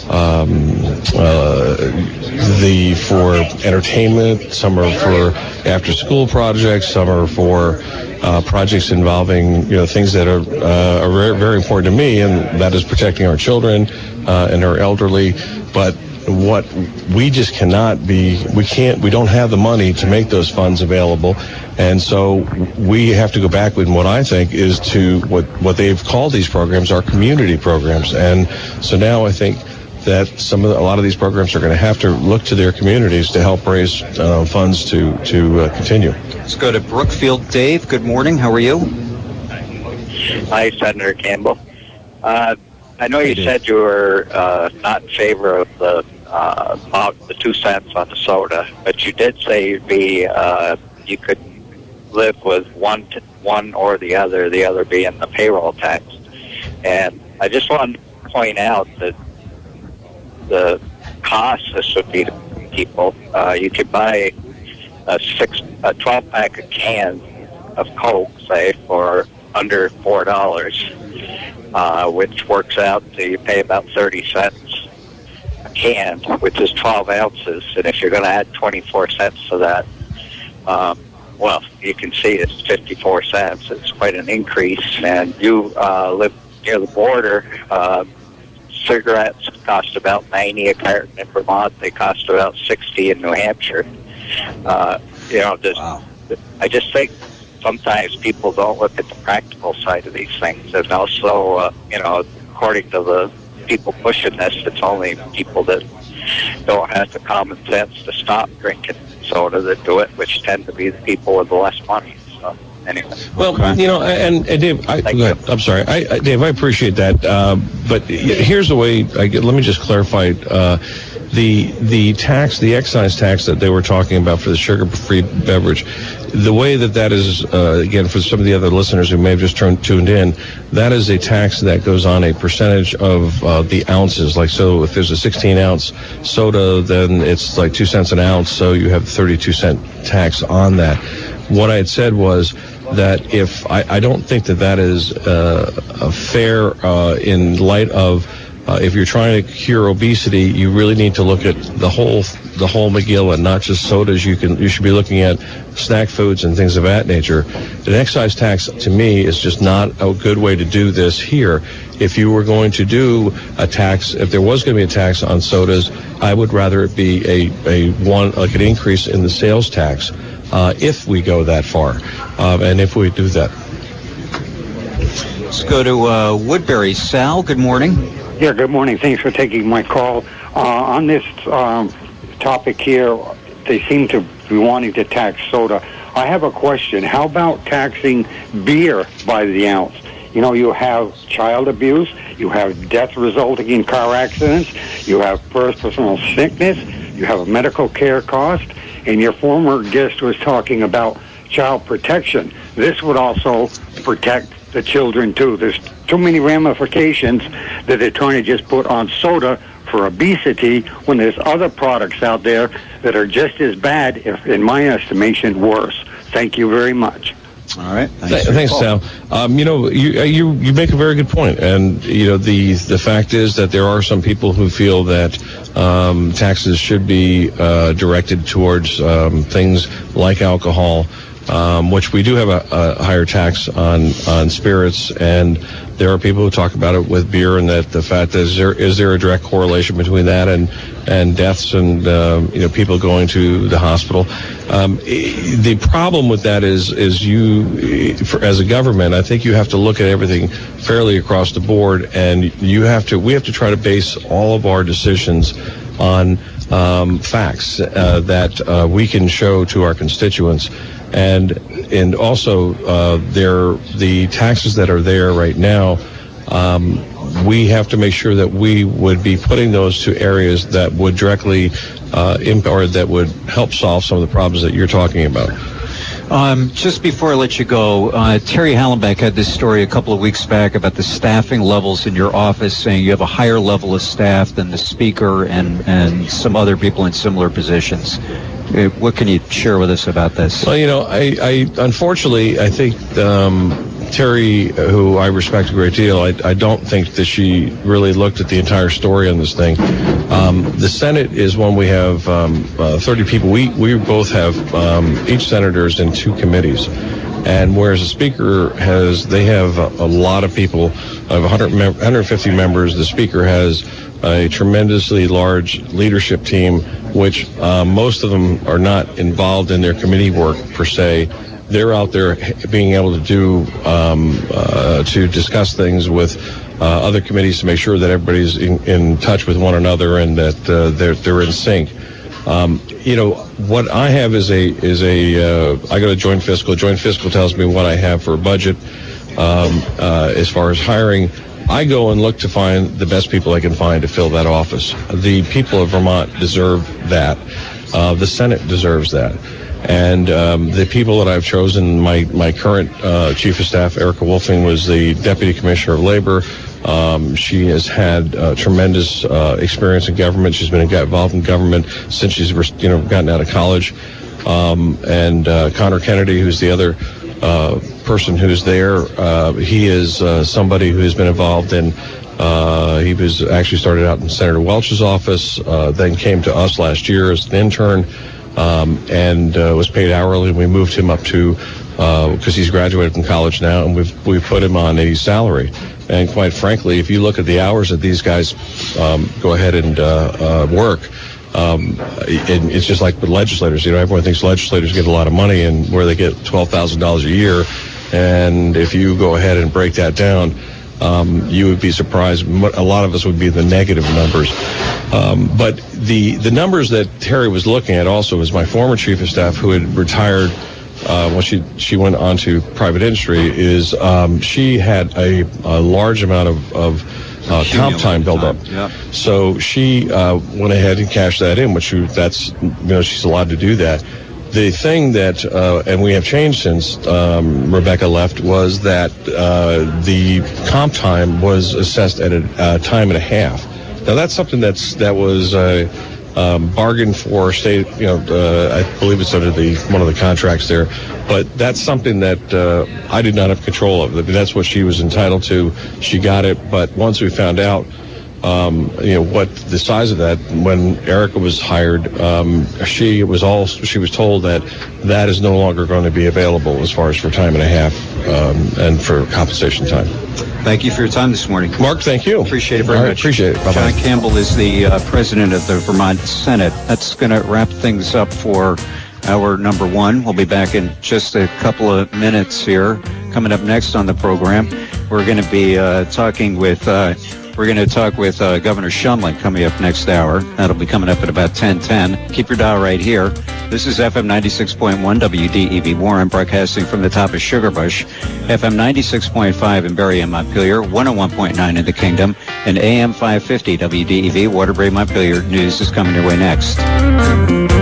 [SPEAKER 20] for entertainment, some are for after school projects, some are for projects involving things that are very, very important to me, and that is protecting our children and our elderly. But what we just cannot be, we don't have the money to make those funds available. And so we have to go back with what I think is to what they've called these programs are community programs. And so now I think that a lot of these programs are going to have to look to their communities to help raise funds to continue.
[SPEAKER 3] Let's go to Brookfield. Dave, good morning. How are you?
[SPEAKER 21] Hi, Senator Campbell. I know you said you were not in favor of the 2 cents on the soda, but you did say you could live with one or the other being the payroll tax. And I just wanted to point out that the cost this would be to people. You could buy a 12-pack of cans of Coke, say, for under $4, which works out to you pay about 30 cents a can, which is 12 ounces. And if you're going to add 24 cents to that, well, you can see it's 54 cents. It's quite an increase. And you live near the border. Cigarettes cost about 90 a carton in Vermont. They cost about 60 in New Hampshire. Wow. I just think sometimes people don't look at the practical side of these things. And also, according to the people pushing this, it's only people that don't have the common sense to stop drinking soda that do it, which tend to be the people with the less money. So, anyway. Well,
[SPEAKER 20] and Dave, I'm sorry. Dave, I appreciate that. But here's the way, let me just clarify. The tax, the excise tax that they were talking about for the sugar-free beverage, the way that is, again, for some of the other listeners who may have just tuned in, that is a tax that goes on a percentage of the ounces. Like, so if there's a 16-ounce soda, then it's like 2 cents an ounce, so you have 32-cent tax on that. What I had said was that if I don't think that is fair in light of if you're trying to cure obesity, you really need to look at the whole McGill and not just sodas. You should be looking at snack foods and things of that nature. An excise tax, to me, is just not a good way to do this here. If you were going to do a tax, if there was going to be a tax on sodas, I would rather it be an increase in the sales tax. If we go that far, and if we do that.
[SPEAKER 3] Let's go to Woodbury. Sal, good morning.
[SPEAKER 1] Yeah, good morning. Thanks for taking my call. On this topic here, they seem to be wanting to tax soda. I have a question. How about taxing beer by the ounce? You know, you have child abuse, you have death resulting in car accidents, you have personal sickness, you have a medical care cost, and your former guest was talking about child protection. This would also protect the children, too. There's too many ramifications that they're trying to just put on soda for obesity when there's other products out there that are just as bad, if in my estimation, worse. Thank you very much.
[SPEAKER 3] All right.
[SPEAKER 20] Thanks, Sal. You know, you make a very good point, and you know the fact is that there are some people who feel that taxes should be directed towards things like alcohol, which we do have a higher tax on spirits, and there are people who talk about it with beer, and that the fact is there a direct correlation between that and deaths and you know, people going to the hospital. The problem with that is as a government, I think you have to look at everything fairly across the board, and we have to try to base all of our decisions on facts that we can show to our constituents. And also the taxes that are there right now, we have to make sure that we would be putting those to areas that would directly or that would help solve some of the problems that you're talking about.
[SPEAKER 3] Just before I let you go, Terry Hallenbeck had this story a couple of weeks back about the staffing levels in your office, saying you have a higher level of staff than the speaker and some other people in similar positions. What can you share with us about this? Well,
[SPEAKER 20] you know, I unfortunately, I think Terry, who I respect a great deal, I don't think that she really looked at the entire story on this thing. The Senate is one we have 30 people. We both have each senator's in 2 committees. And whereas the speaker they have a lot of people, of 150 members, the speaker has a tremendously large leadership team, which most of them are not involved in their committee work per se. They're out there being able to do to discuss things with other committees to make sure that everybody's in touch with one another and that they're in sync. You know, what I have is I go to Joint Fiscal. Joint Fiscal tells me what I have for a budget. As far as hiring, I go and look to find the best people I can find to fill that office. The people of Vermont deserve that. The Senate deserves that. And the people that I've chosen, my current Chief of Staff, Erica Wolfing, was the Deputy Commissioner of Labor. She has had tremendous experience in government. She's been involved in government since she's gotten out of college. And Connor Kennedy, who's the other person who's there, he is somebody who has been involved in he was actually started out in Senator Welch's office, then came to us last year as an intern, and was paid hourly. We moved him up to because he's graduated from college now, and we've put him on a salary. And quite frankly, if you look at the hours that these guys go ahead and work, it's just like with legislators. You know, everyone thinks legislators get a lot of money, and where they get $12,000 a year. And if you go ahead and break that down, you would be surprised. A lot of us would be the negative numbers. But the numbers that Terry was looking at also was my former Chief of Staff, who had retired when she went on to private industry, is she had a large amount of comp time built up. Yeah. So she went ahead and cashed that in, which she's allowed to do that. The thing that, and we have changed since Rebecca left, was that the comp time was assessed at a time and a half. Now that's something that was bargained for state. I believe it's under one of the contracts there, but that's something that I did not have control of. I mean, that's what she was entitled to. She got it, but once we found out, what the size of that, when Erica was hired, she was told that is no longer going to be available as far as for time and a half and for compensation time.
[SPEAKER 3] Thank you for your time this morning.
[SPEAKER 20] Mark, thank you.
[SPEAKER 3] Appreciate it very much.
[SPEAKER 20] Appreciate it. Bye-bye.
[SPEAKER 3] John Campbell is the president of the Vermont Senate. That's going to wrap things up for hour number 1. We'll be back in just a couple of minutes here. Coming up next on the program, We're going to be talking with Governor Shumlin coming up next hour. That'll be coming up at about 10:10. Keep your dial right here. This is FM 96.1 WDEV Warren, broadcasting from the top of Sugarbush, FM 96.5 in Berry and Montpelier, 101.9 in the Kingdom, and AM 550 WDEV Waterbury Montpelier. News is coming your way next.